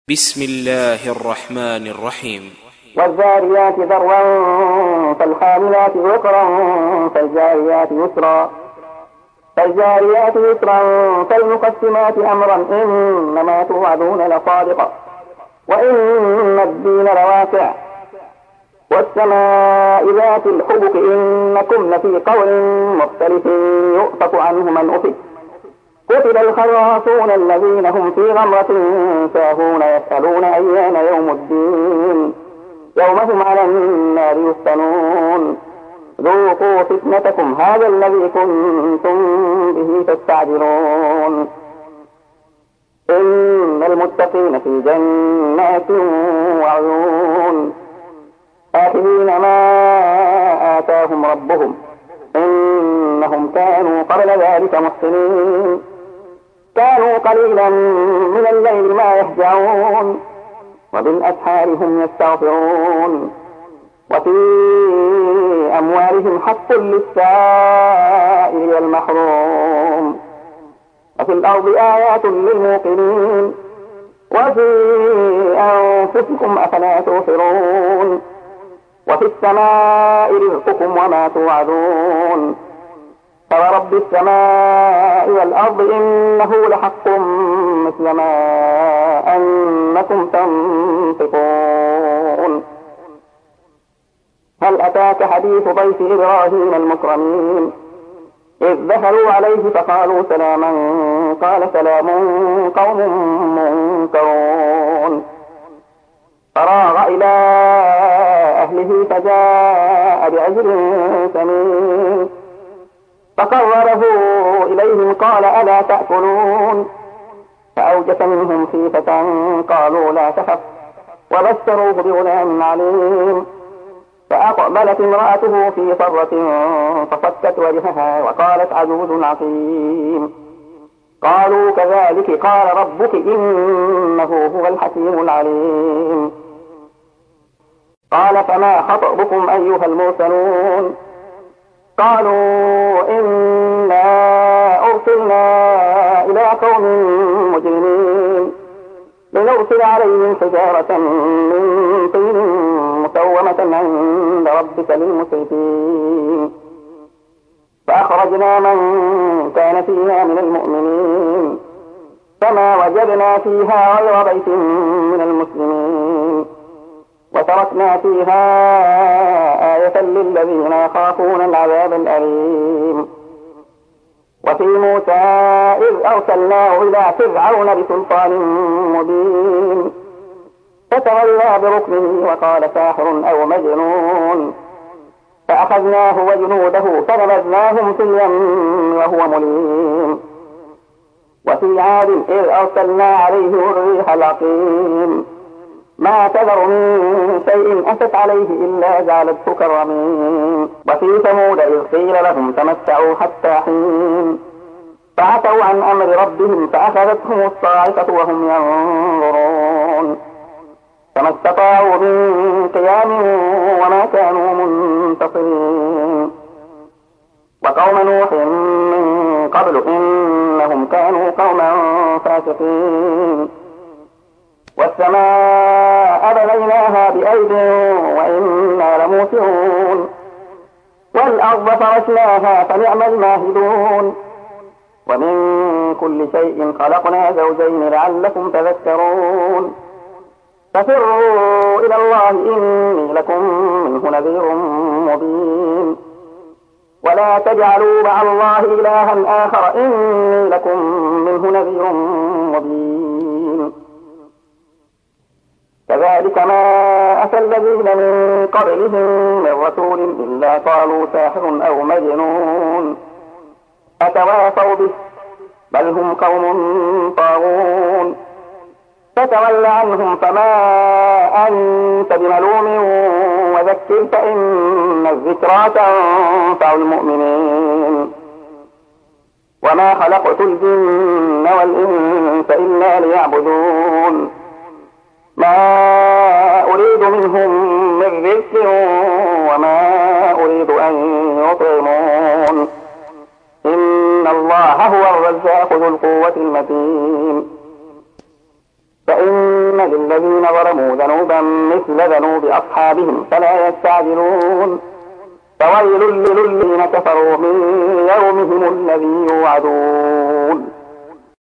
بسم الله الرحمن الرحيم. والذاريات ذروا فالحاملات وقرا فالجاريات يسرا فالمقسمات أمرا إنما توعدون لصادق وإن الدين لواقع والسماء ذات الحبك إنكم لفي قول مختلف يؤفك عنه من أفك قتل الخراصون الذين هم في غمرة ساهون يسألون أيان يوم الدين يوم هم على النار يفتنون ذوقوا فتنتكم هذا الذي كنتم به تستعجلون إن المتقين في جنات وعيون آخذين ما آتاهم ربهم إنهم كانوا قبل ذلك محسنين كانوا قليلا من الليل ما يهجعون وبالأسحار هم يستغفرون وفي أموالهم حق للسائل والمحروم وفي الأرض آيات للموقنين وفي أنفسكم أفلا تبصرون وفي السماء رزقكم وما توعدون فورب السماء والأرض إنه لحق مثل ما أنكم تنطقون هل أتاك حديث ضيف إبراهيم المكرمين إذ دخلوا عليه فقالوا سلاما قال سلام قوم منكرون فراغ إلى أهله فجاء بعجل سمين فقربه إليهم قال ألا تأكلون فأوجس منهم خيفة قالوا لا تخف وبشروه بغلام عليم فأقبلت امرأته في صرة فصكت وجهها وقالت عجوز عقيم قالوا كذلك قال ربك إنه هو الحكيم العليم قال فما خطبكم أيها المرسلون قالوا إنا أرسلنا إلى قوم مجرمين لنرسل عليهم حجارة من طين مسومة عند ربك للمسرفين فأخرجنا من كان فيها من المؤمنين فما وجدنا فيها غير بيت من المسلمين وتركنا فيها آية للذين يخافون العذاب الأليم وفي موسى إذ أرسلناه إلى فرعون بسلطان مبين فتولى بركنه وقال ساحر أو مجنون فأخذناه وجنوده فنبذناهم في اليم وهو مليم وفي عاد إذ أرسلنا عليهم الريح العقيم ما تذر من شيء أتت عليه إلا جعلته كالرميم وفي ثمود إذ قيل لهم تمتعوا حتى حين فعتوا عن أمر ربهم فأخذتهم الصاعقة وهم ينظرون فما استطاعوا من قيام وما كانوا منتصرين وقوم نوح من قبل إنهم كانوا قوما فاسقين والسماء بنيناها بأيد وإنا لموسعون والأرض فرشناها فنعم الماهدون ومن كل شيء خلقنا زوجين لعلكم تذكرون ففروا إلى الله إني لكم منه نذير مبين ولا تجعلوا مع الله إلها آخر إني لكم منه نذير مبين كذلك ما أتى الذين من قبلهم من رسول إلا قالوا ساحر أو مجنون أتواصوا به بل هم قوم طاغون فتول عنهم فما أنت بملوم وذكر فإن الذكرى تنفع المؤمنين وما خلقت الجن والإنس إلا ليعبدون ما أريد منهم من رزق وما أريد أن يطعمون إن الله هو الرزاق ذو القوة المتين فإن للذين ظلموا ذنوبا مثل ذنوب أصحابهم فلا يستعجلون. فويل للذين كفروا من يومهم الذي يوعدون.